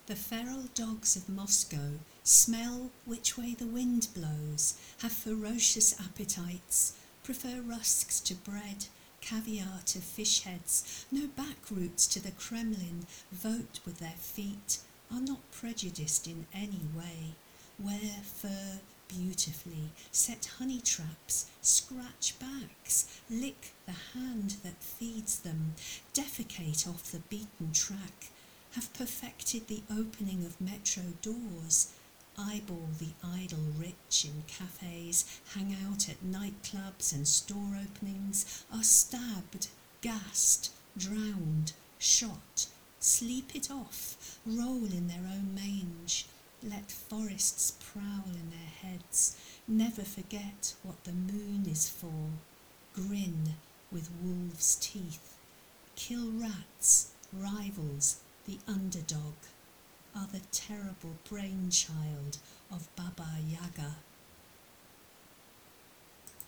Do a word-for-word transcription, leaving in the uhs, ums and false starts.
The feral dogs of Moscow smell which way the wind blows, have ferocious appetites, prefer rusks to bread, caviar to fish heads, know back routes to the Kremlin, vote with their feet, are not prejudiced in any way, wear fur beautifully, set honey traps, scratch backs, lick the hand that feeds them, defecate off the beaten track, have perfected the opening of metro doors, eyeball the idle rich in cafes, hang out at nightclubs and store openings, are stabbed, gassed, drowned, shot, sleep it off, roll in their own mange, let forests prowl in their heads, never forget what the moon is for, grin with wolves' teeth, kill rats, rivals, the underdog, are the terrible brainchild of Baba Yaga.